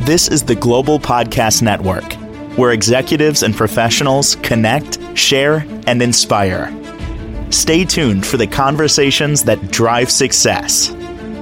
This is the Global Podcast Network, where executives and professionals connect, share, and inspire. Stay tuned for the conversations that drive success.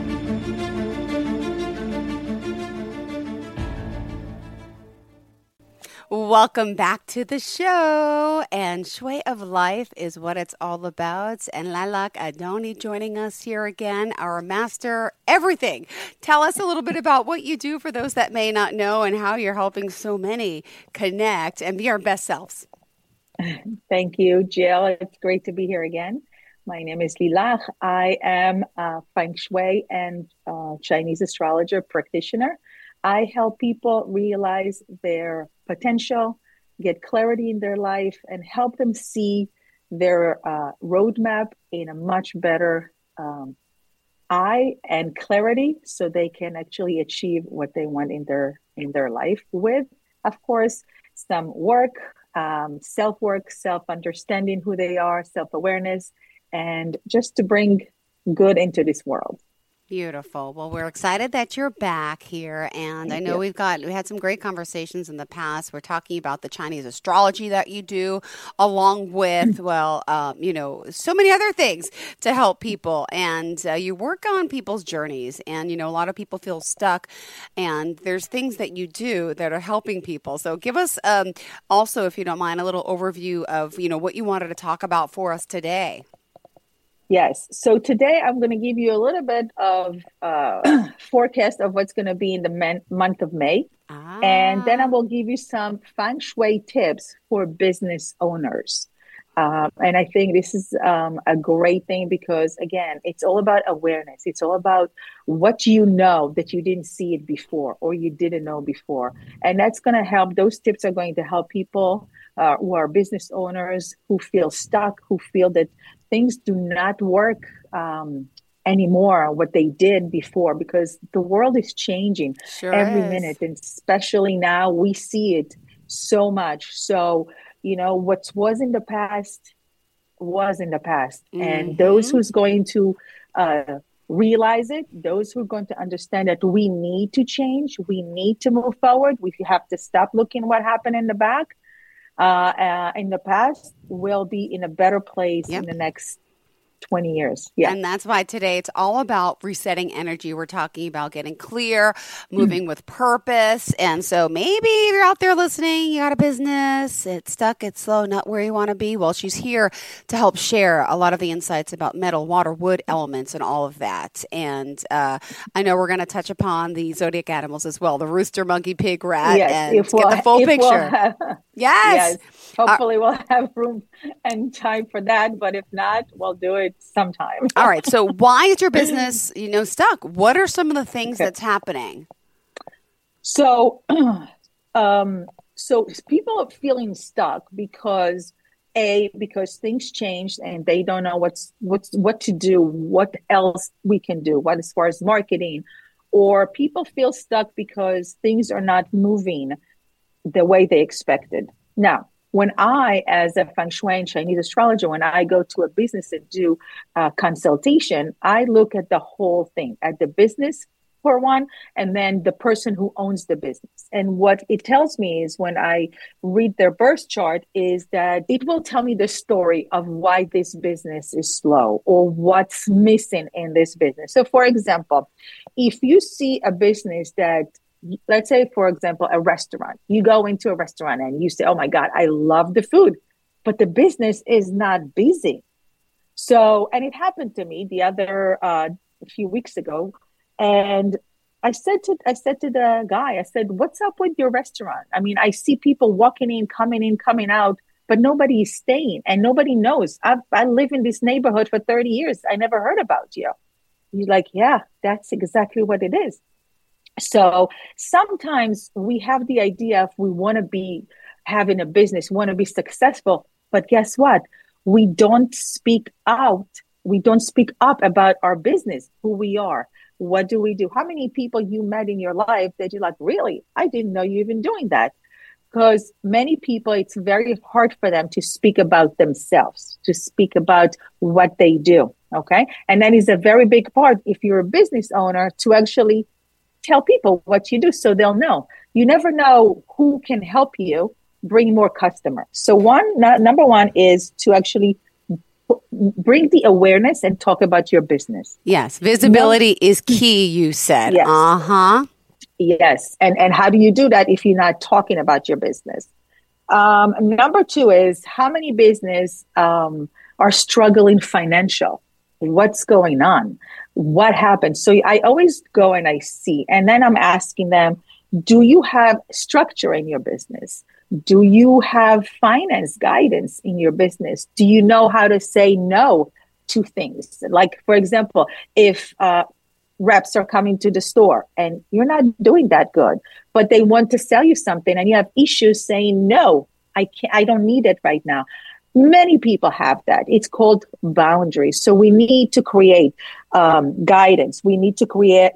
Welcome back to the show, and Shui of Life is what it's all about. And Lalak Adoni joining us here again, our master everything. Tell us a little bit about what you do for those that may not know and how you're helping so many connect and be our best selves. Thank you, Jill. It's great to be here again. My name is Lilach. I am a Feng Shui and Chinese astrologer practitioner. I help people realize their potential, get clarity in their life, and help them see their roadmap in a much better eye and clarity, so they can actually achieve what they want in their life with, of course, some work, self-work, self-understanding who they are, self-awareness, and just to bring good into this world. Beautiful. Well, we're excited that you're back here. And I know we had some great conversations in the past. We're talking about the Chinese astrology that you do, along with, so many other things to help people. And you work on people's journeys. And, a lot of people feel stuck. And there's things that you do that are helping people. So give us also, if you don't mind, a little overview of, what you wanted to talk about for us today. Yes. So today I'm going to give you a little bit of forecast of what's going to be in the month of May. And then I will give you some Feng Shui tips for business owners. And I think this is a great thing because, again, it's all about awareness. It's all about what you know that you didn't see it before or you didn't know before. And that's going to help. Those tips are going to help people who are business owners, who feel stuck, who feel that things do not work anymore, what they did before, because the world is changing every minute. And especially now we see it so much. So, what was in the past was in the past. Mm-hmm. And those who's going to realize it, those who are going to understand that we need to change, we need to move forward. We have to stop looking what happened in the back. In the past, will be in a better place in the next 20 years. Yeah. And that's why today it's all about resetting energy. We're talking about getting clear, moving with purpose. And so maybe you're out there listening, you got a business, it's stuck, it's slow, not where you want to be. Well, she's here to help share a lot of the insights about metal, water, wood elements and all of that. And I know we're going to touch upon the zodiac animals as well, the rooster, monkey, pig, rat, and get the full picture. Yes. Hopefully we'll have room and time for that. But if not, we'll do it sometime. All right. So why is your business, stuck? What are some of the things that's happening? So, so people are feeling stuck because things changed and they don't know what to do, what else we can do, what as far as marketing, or people feel stuck because things are not moving the way they expected. Now, when I, as a Feng Shui and Chinese astrologer, when I go to a business and do consultation, I look at the whole thing, at the business for one, and then the person who owns the business. And what it tells me is when I read their birth chart is that it will tell me the story of why this business is slow or what's missing in this business. So for example, if you see a business that, let's say, for example, a restaurant, you go into a restaurant and you say, oh my God, I love the food, but the business is not busy. So, and it happened to me a few weeks ago. And I said to the guy, I said, what's up with your restaurant? I mean, I see people walking in, coming out, but nobody is staying and nobody knows. I live in this neighborhood for 30 years. I never heard about you. He's like, yeah, that's exactly what it is. So sometimes we have the idea if we want to be having a business, want to be successful, but guess what? We don't speak out. We don't speak up about our business, who we are. What do we do? How many people you met in your life that you're like, really? I didn't know you even doing that. Because many people, it's very hard for them to speak about themselves, to speak about what they do. Okay. And that is a very big part, if you're a business owner, to actually tell people what you do so they'll know. You never know who can help you bring more customers. So number one is to actually bring the awareness and talk about your business. Yes. Visibility is key, you said. Yes. Uh-huh. Yes. And how do you do that if you're not talking about your business? Number two is how many business are struggling financial? What's going on? What happened? So I always go and I see, and then I'm asking them, do you have structure in your business? Do you have finance guidance in your business? Do you know how to say no to things? Like, for example, if reps are coming to the store and you're not doing that good, but they want to sell you something and you have issues saying, no, I don't need it right now. Many people have that. It's called boundaries. So we need to create guidance. We need to create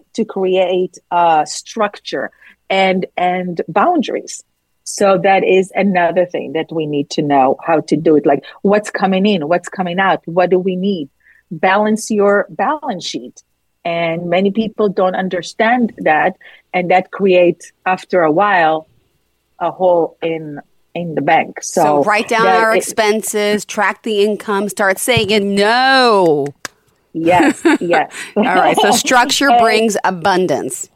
structure and boundaries. So that is another thing that we need to know how to do it. Like what's coming in, what's coming out, what do we need? Balance your balance sheet. And many people don't understand that. And that creates, after a while, a hole in the bank. So write down our expenses, track the income, start saying no. Yes, yes. All right. So structure brings abundance.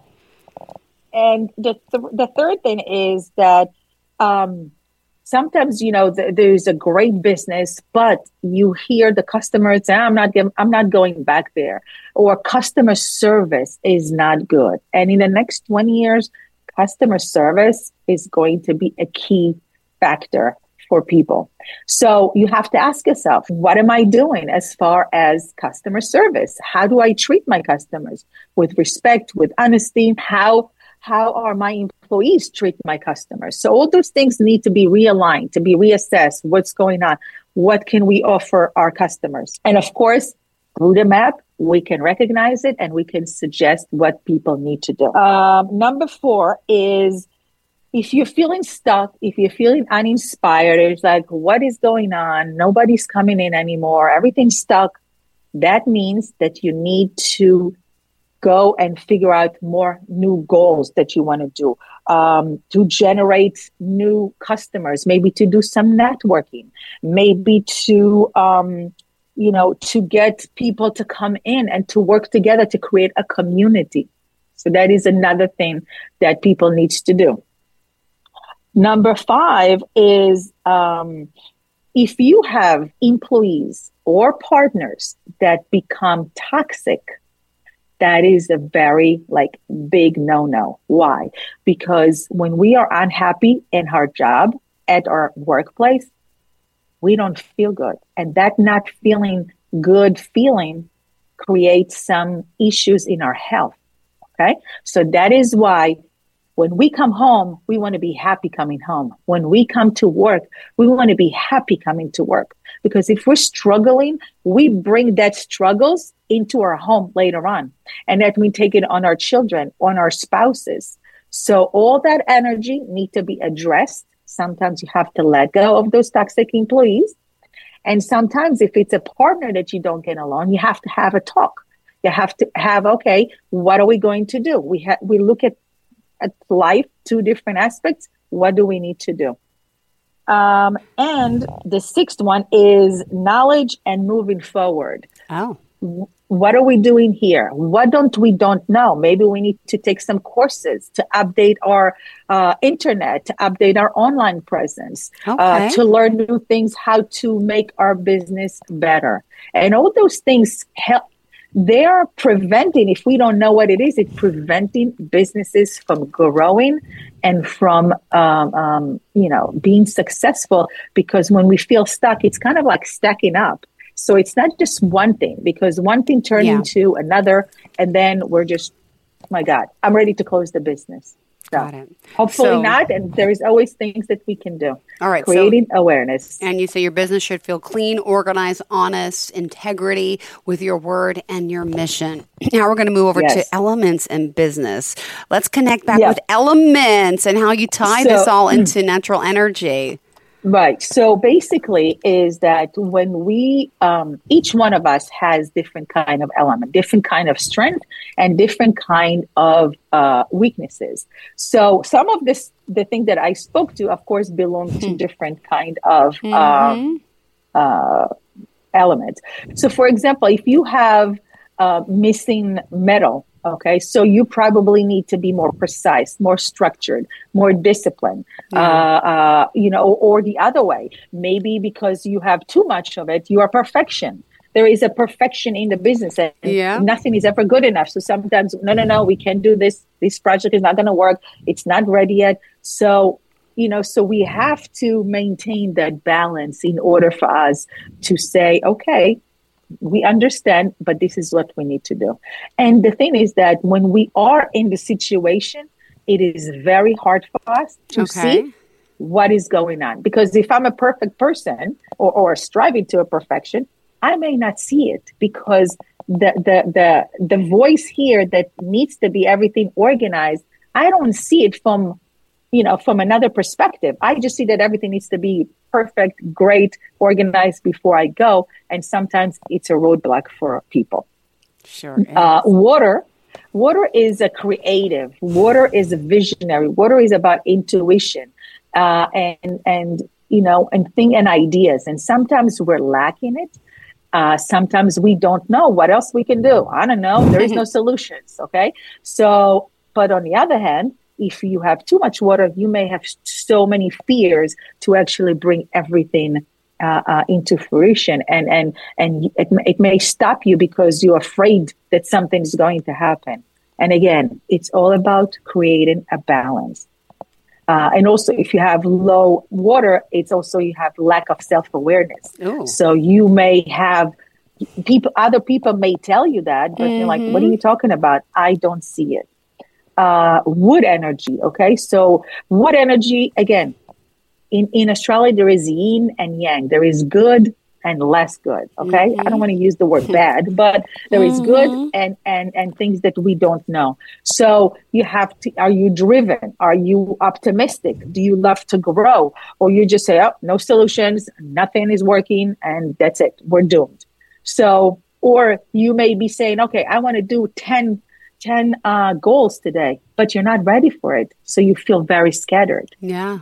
And the third thing is that sometimes, there's a great business, but you hear the customers say, I'm not going back there, or customer service is not good. And in the next 20 years, customer service is going to be a key factor for people. So you have to ask yourself, what am I doing as far as customer service? How do I treat my customers with respect, with honesty? How are my employees treat my customers? So all those things need to be realigned, to be reassessed. What's going on? What can we offer our customers? And of course, through the map, we can recognize it and we can suggest what people need to do. Number 4 is if you're feeling stuck, if you're feeling uninspired, it's like, what is going on? Nobody's coming in anymore. Everything's stuck. That means that you need to go and figure out more new goals that you want to do, to generate new customers, maybe to do some networking, maybe to, to get people to come in and to work together to create a community. So that is another thing that people need to do. Number 5 is if you have employees or partners that become toxic, that is a very big no-no. Why? Because when we are unhappy in our job, at our workplace, we don't feel good. And that not feeling good feeling creates some issues in our health. Okay? So that is why when we come home, we want to be happy coming home. When we come to work, we want to be happy coming to work. Because if we're struggling, we bring that struggles into our home later on. And that we take it on our children, on our spouses. So all that energy need to be addressed. Sometimes you have to let go of those toxic employees. And sometimes if it's a partner that you don't get along, you have to have a talk. You have to have, okay, what are we going to do? We look at life, 2 different aspects. What do we need to do? And the 6th one is knowledge and moving forward. Oh. What are we doing here? What don't know? Maybe we need to take some courses to update our internet, to update our online presence, to learn new things, how to make our business better. And all those things help. They are preventing, if we don't know what it is, it's preventing businesses from growing and from, being successful. Because when we feel stuck, it's kind of like stacking up. So it's not just one thing, because one thing turned into another, and then we're just, oh my God, I'm ready to close the business. So Got it. Hopefully not, and there is always things that we can do. All right, creating awareness. And you say your business should feel clean, organized, honest, integrity with your word and your mission. Now we're going to move over to elements in business. Let's connect back with elements and how you tie this all into natural energy. Right. So basically is that when we, each one of us has different kind of element, different kind of strength and different kind of weaknesses. So some of the thing that I spoke to, of course, belong to different kind of elements. So for example, if you have missing metal, okay, so you probably need to be more precise, more structured, more disciplined, or the other way. Maybe because you have too much of it, you are perfection. There is a perfection in the business and nothing is ever good enough. So sometimes, no, we can't do this. This project is not going to work. It's not ready yet. So, so we have to maintain that balance in order for us to say, okay, we understand, but this is what we need to do. And the thing is that when we are in the situation, it is very hard for us to see what is going on. Because if I'm a perfect person or striving to a perfection, I may not see it because the voice here that needs to be everything organized, I don't see it from another perspective. I just see that everything needs to be perfect, great, organized before I go. And sometimes it's a roadblock for people. Sure. Water is a creative. Water is a visionary. Water is about intuition, and ideas. And sometimes we're lacking it. Sometimes we don't know what else we can do. I don't know. There is no solutions. Okay. So, but on the other hand, if you have too much water, you may have so many fears to actually bring everything into fruition, and it may stop you because you're afraid that something is going to happen. And again, it's all about creating a balance. And also, if you have low water, it's also you have lack of self-awareness. Ooh. So you may have other people may tell you that, but you're like, what are you talking about? I don't see it. Wood energy. Okay. So wood energy, again, in astrology, there is yin and yang. There is good and less good. Okay. I don't want to use the word bad, but there is good and things that we don't know. So you have to, are you driven? Are you optimistic? Do you love to grow? Or you just say, oh, no solutions, nothing is working, and that's it. We're doomed. So, or you may be saying, okay, I want to do 10 goals today, but you're not ready for it. So you feel very scattered. Yeah.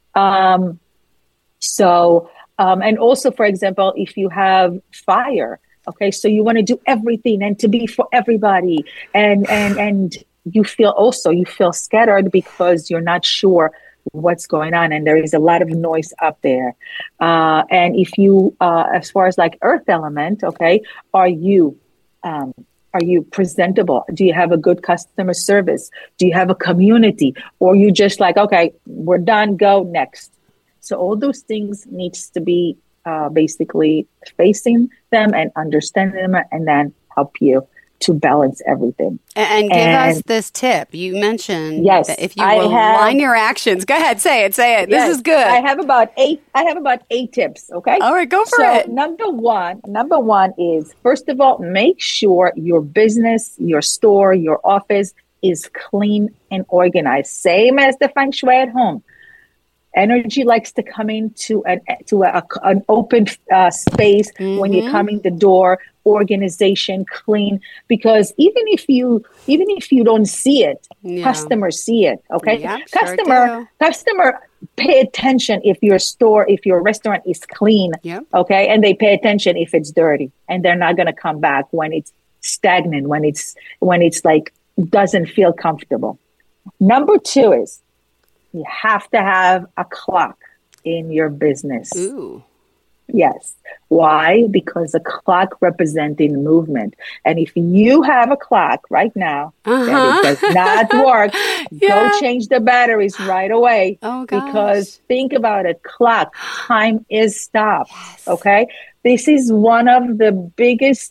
And also, for example, if you have fire, okay, so you want to do everything and to be for everybody. And you feel scattered because you're not sure what's going on. And there is a lot of noise up there. And if you, as far as like earth element, okay, are you presentable? Do you have a good customer service? Do you have a community? Or you just like, okay, we're done, go next. So all those things needs to be basically facing them and understanding them, and then help you to balance everything. And give us this tip. You mentioned that if you align your actions. Go ahead, say it. Yes, this is good. I have about eight tips. Okay. All right, go for it. Number one is, first of all, make sure your business, your store, your office is clean and organized. Same as the feng shui at home. Energy likes to come into an open space when you come in the door. Organization, clean, because even if you don't see it, customers see it. Okay, customer pay attention if your restaurant is clean. Okay, and they pay attention if it's dirty, and they're not going to come back when it's stagnant, when it's like doesn't feel comfortable. Number two is, you have to have a clock in your business. Ooh. Yes. Why? Because a clock representing movement. And if you have a clock right now that it does not work, go change the batteries right away. Oh, gosh. Because think about it. Clock. Time is stopped. Yes. Okay. This is one of the biggest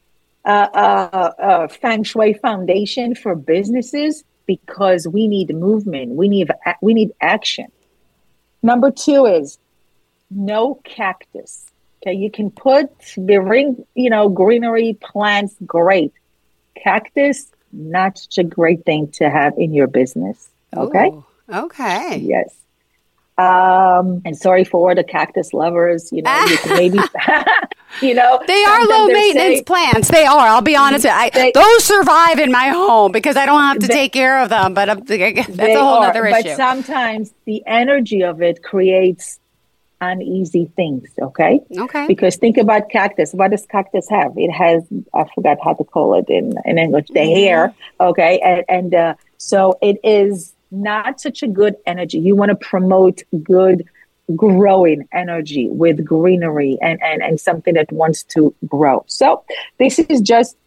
feng shui foundation for businesses, because we need movement. We need action. Number two is no cactus. Okay, you can put greenery plants, great. Cactus, not such a great thing to have in your business. Okay. Ooh, okay. Yes. And sorry for the cactus lovers, you can maybe, they are low maintenance plants. They are. I'll be honest. Those survive in my home because I don't have to take care of them. But that's a whole other issue. But sometimes the energy of it creates uneasy things. Okay. Because think about cactus. What does cactus have? It has, I forgot how to call it in English, the hair. Okay. And so it is not such a good energy. You want to promote good growing energy with greenery and something that wants to grow. So this is just,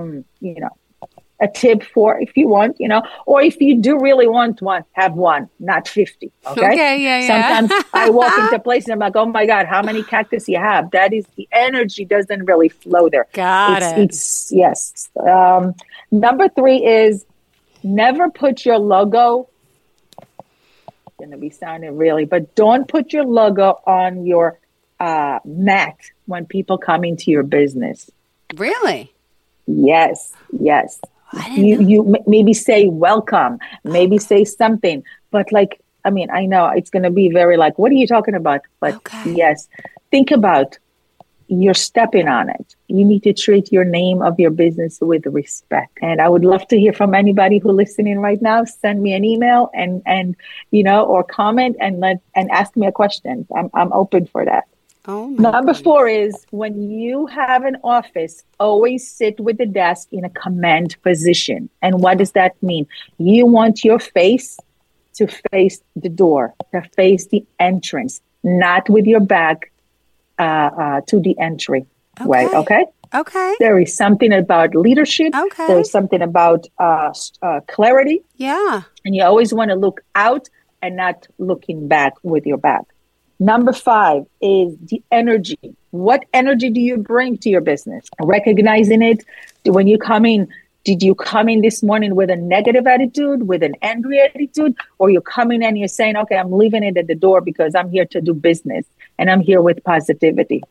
a tip for if you want, or if you do really want one, have one, not 50. Okay. Sometimes I walk into places and I'm like, oh my God, how many cactus you have? That is, the energy doesn't really flow there. Got it. Yes. Number 3 is never put your logo. Going to be sounding really, but don't put your logo on your mat when people come into your business. Really? Yes. You maybe say welcome, maybe say something, but I know it's going to be very what are you talking about? But yes, think about you're stepping on it. You need to treat your name of your business with respect. And I would love to hear from anybody who's listening right now. Send me an email and or comment and ask me a question. I'm open for that. Number 4 is when you have an office, always sit with the desk in a command position. And what does that mean? You want your face to face the door, to face the entrance, not with your back to the entry way. Okay. There is something about leadership. There is something about clarity. Yeah. And you always want to look out and not looking back with your back. Number 5 is the energy. What energy do you bring to your business? Recognizing it. When you come in, did you come in this morning with a negative attitude, with an angry attitude, or you're coming in and you're saying, okay, I'm leaving it at the door because I'm here to do business and I'm here with positivity.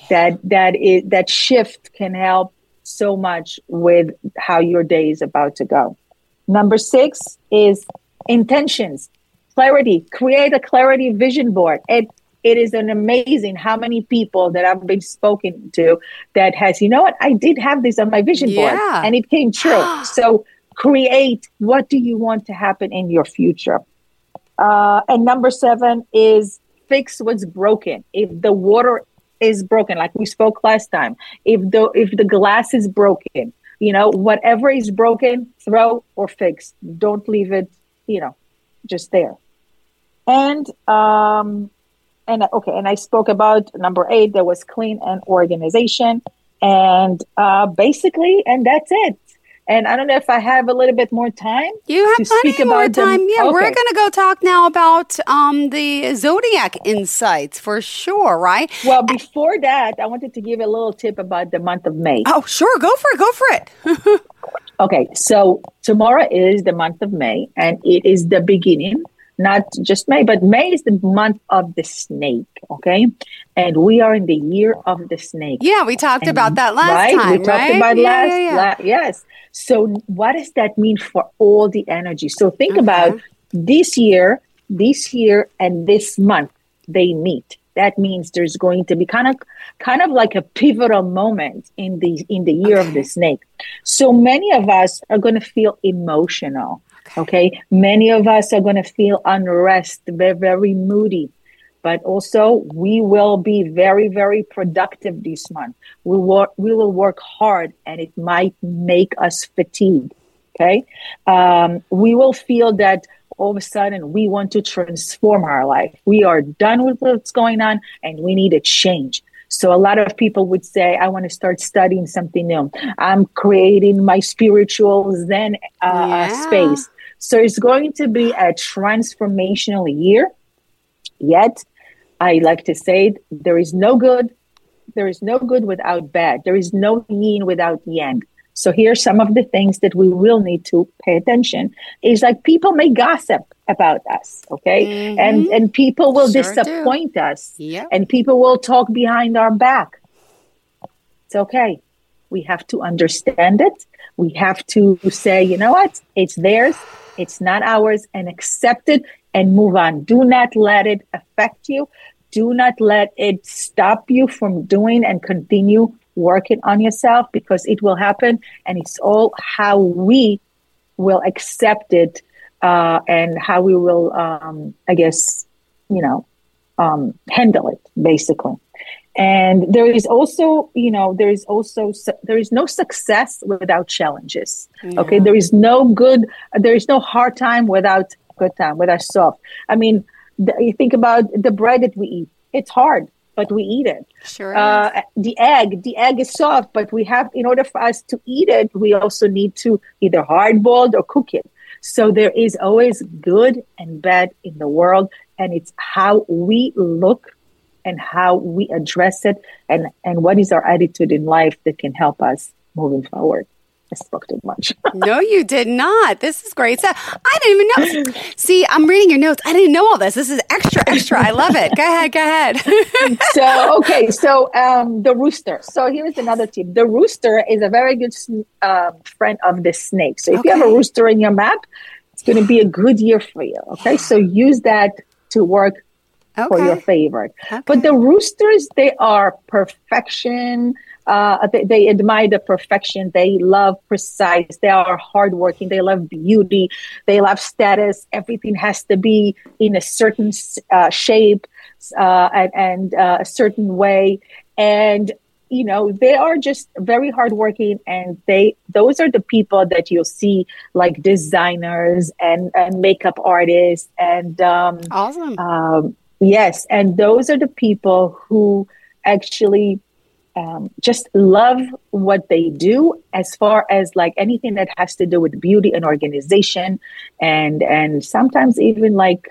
That shift can help so much with how your day is about to go. Number 6 is intentions. Clarity. Create a clarity vision board. It is an amazing how many people that I've been spoken to that has, I did have this on my vision board and it came true. So create, what do you want to happen in your future? And number 7 is fix what's broken. If the water is broken, like we spoke last time, if the glass is broken, whatever is broken, throw or fix. Don't leave it, just there. And I spoke about number 8. There was clean and organization, and basically, and that's it. And I don't know if I have a little bit more time. You have plenty more time. Yeah, we're going to go talk now about the Zodiac insights for sure, right? Well, before that, I wanted to give a little tip about the month of May. Oh, sure. Go for it. Okay, so tomorrow is the month of May, and it is the beginning. Not just May, but May is the month of the snake, okay? And we are in the year of the snake. Yeah, we talked about that last time, right? We talked about yes. So what does that mean for all the energy? So think about this year, and this month, they meet. That means there's going to be kind of like a pivotal moment in the year of the snake. So many of us are going to feel emotional. Okay. Many of us are going to feel unrest, very, very moody, but also we will be very, very productive this month. We will work hard, and it might make us fatigued. Okay. We will feel that all of a sudden we want to transform our life. We are done with what's going on and we need a change. So a lot of people would say, I want to start studying something new. I'm creating my spiritual Zen space. So it's going to be a transformational year. Yet, I like to say, there is no good without bad. There is no yin without yang. So here's some of the things that we will need to pay attention. Is like people may gossip about us, okay? And people will disappoint us. Yep. And people will talk behind our back. It's okay. We have to understand it. We have to say, you know what? It's theirs. It's not ours, and accept it and move on. Do not let it affect you. Do not let it stop you from doing and continue working on yourself, because it will happen. And it's all how we will accept it and how we will, handle it, basically. And there is also, there is no success without challenges. Yeah. Okay. There is no hard time without good time, without soft. I mean, you think about the bread that we eat. It's hard, but we eat it. Sure. The egg is soft, but in order for us to eat it, we also need to either hard boiled or cook it. So there is always good and bad in the world, and it's how we look and how we address it, and what is our attitude in life that can help us moving forward. I spoke too much. No, you did not. This is great stuff. I didn't even know. See, I'm reading your notes. I didn't know all this. This is extra. I love it. Go ahead. So the rooster. So here's another tip. The rooster is a very good friend of the snake. So if you have a rooster in your map, it's going to be a good year for you. Okay, so use that to work for your favorite. Okay. But the roosters, they are perfection. They admire the perfection. They love precise. They are hardworking. They love beauty. They love status. Everything has to be in a certain shape and a certain way. And they are just very hardworking. And those are the people that you'll see, like designers and makeup artists and awesome. Yes, and those are the people who actually just love what they do, as far as like anything that has to do with beauty and organization, and sometimes even like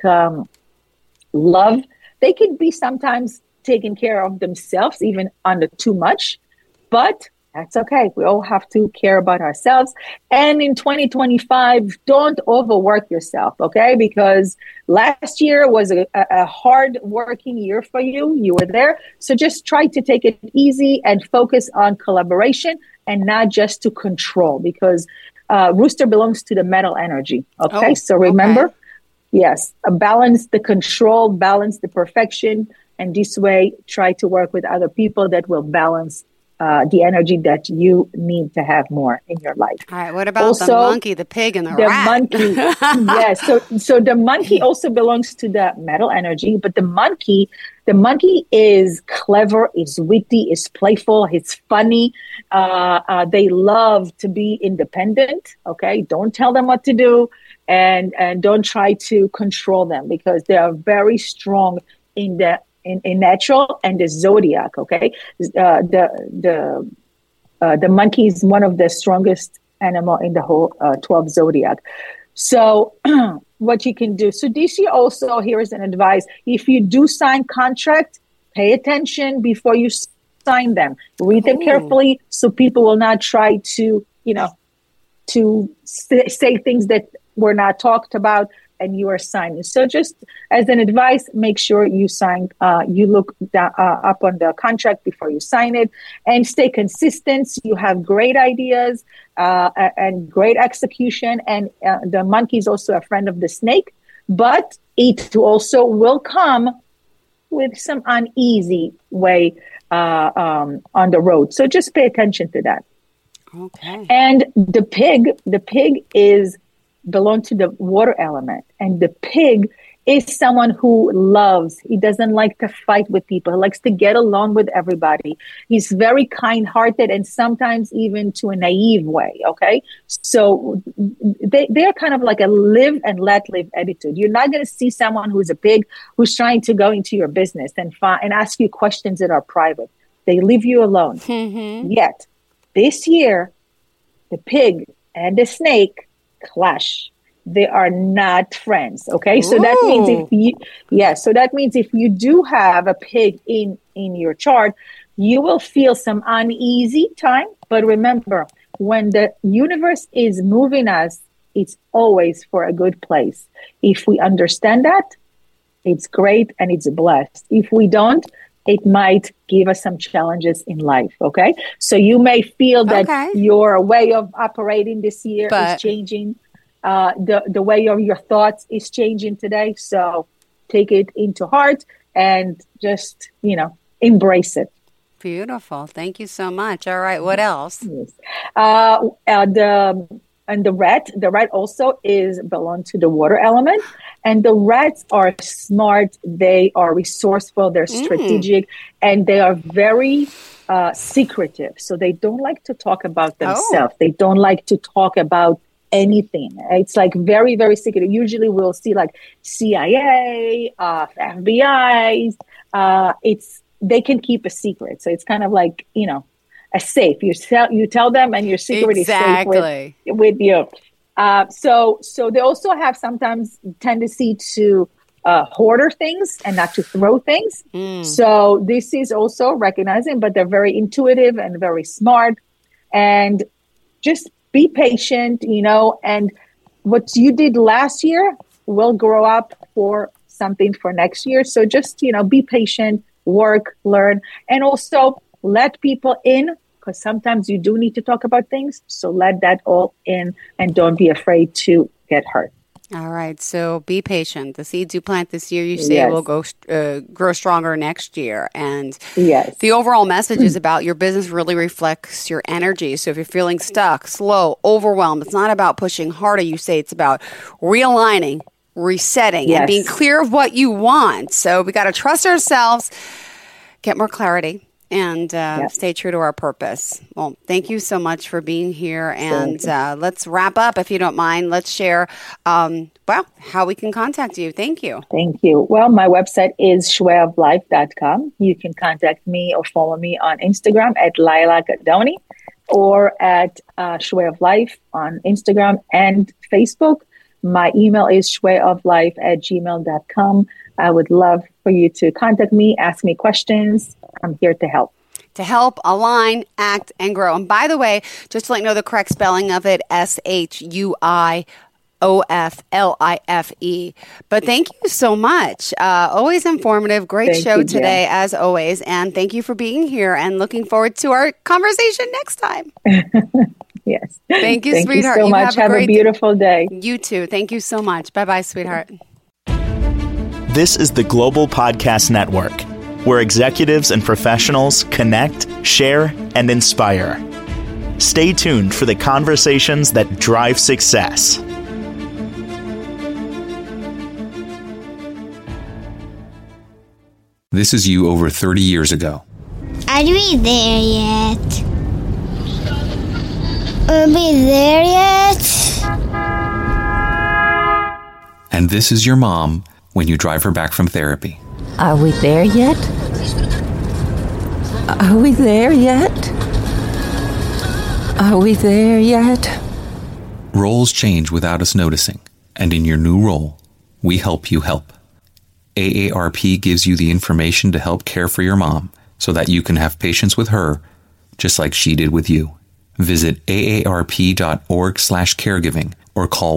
love. They can be sometimes taking care of themselves, even under too much, but that's okay. We all have to care about ourselves. And in 2025, don't overwork yourself, okay? Because last year was a hard working year for you. You were there. So just try to take it easy and focus on collaboration and not just to control, because Rooster belongs to the metal energy, okay? So remember, yes, balance the control, balance the perfection. And this way, try to work with other people that will balance the energy that you need to have more in your life. All right. What about the monkey, the pig, and the rat? Monkey, yes. So the monkey also belongs to the metal energy, but the monkey is clever, is witty, is playful, is funny. They love to be independent. Okay, don't tell them what to do, and don't try to control them, because they are very strong in natural and the zodiac. Okay, the monkey is one of the strongest animal in the whole 12 zodiac. So what you can do. So this year also, here is an advice: if you do sign contract, pay attention before you sign them. Read them carefully, so people will not try to say things that were not talked about and you are signing. So just as an advice, make sure you sign, you look up on the contract before you sign it, and stay consistent. You have great ideas and great execution. And the monkey is also a friend of the snake, but it also will come with some uneasy way on the road. So just pay attention to that. Okay. And the pig belong to the water element, and the pig is someone who loves. He doesn't like to fight with people. He likes to get along with everybody. He's very kind-hearted, and sometimes even to a naive way. Okay, so they're kind of like a live and let live attitude. You're not going to see someone who's a pig who's trying to go into your business and ask you questions that are private. They leave you alone. Mm-hmm. Yet this year, the pig and the snake clash. They are not friends. Okay. So that means if you do have a pig in your chart, you will feel some uneasy time. But remember, when the universe is moving us, it's always for a good place. If we understand that, it's great and it's blessed. If we don't, it might give us some challenges in life. Okay. So you may feel that your way of operating this year is changing. The way of your thoughts is changing today. So take it into heart and just, embrace it. Beautiful. Thank you so much. All right. What else? Yes. The rat also belong to the water element. And the rats are smart. They are resourceful. They're strategic, and they are very secretive. So they don't like to talk about themselves. They don't like to talk about anything. It's like very, very secretive. Usually we'll see like CIA, FBI. They can keep a secret. So it's kind of like, a safe. You tell them, and your secret is safe with you. So they also have sometimes tendency to hoarder things and not to throw things. So this is also recognizing, but they're very intuitive and very smart. And just be patient, and what you did last year will grow up for something for next year. So just, be patient, work, learn, and also let people in, because sometimes you do need to talk about things. So let that all in, and don't be afraid to get hurt. All right. So be patient. The seeds you plant this year, you say, will grow stronger next year. And the overall message is about your business really reflects your energy. So if you're feeling stuck, slow, overwhelmed, it's not about pushing harder. You say it's about realigning, resetting, and being clear of what you want. So we got to trust ourselves, get more clarity, and stay true to our purpose. Well, thank you so much for being here. And let's wrap up, if you don't mind. Let's share, how we can contact you. Thank you. Thank you. Well, my website is shwayoflife.com. You can contact me or follow me on Instagram at Laila Gadoni, or at Shway of Life on Instagram and Facebook. My email is shwayoflife@gmail.com. I would love for you to contact me, ask me questions. I'm here to help. To help, align, act, and grow. And by the way, just to let you know the correct spelling of it, SHUIOFLIFE. But thank you so much. Always informative. Great show today, as always. And thank you for being here, and looking forward to our conversation next time. Yes. Thank you, Thank sweetheart. You so much. Have a beautiful day. You too. Thank you so much. Bye-bye, sweetheart. This is the Global Podcast Network, where executives and professionals connect, share, and inspire. Stay tuned for the conversations that drive success. This is you over 30 years ago. Are we there yet? Are we there yet? And this is your mom when you drive her back from therapy. Are we there yet? Are we there yet? Are we there yet? Roles change without us noticing, and in your new role, we help you help. AARP gives you the information to help care for your mom so that you can have patience with her, just like she did with you. Visit aarp.org/caregiving or call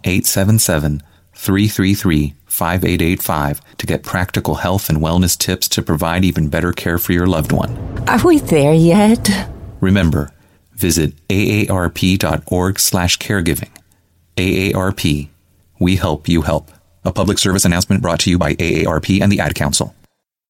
1-877-333-5885 to get practical health and wellness tips to provide even better care for your loved one. Are we there yet? Remember, visit aarp.org/caregiving. AARP, we help you help. A public service announcement brought to you by AARP and the Ad Council.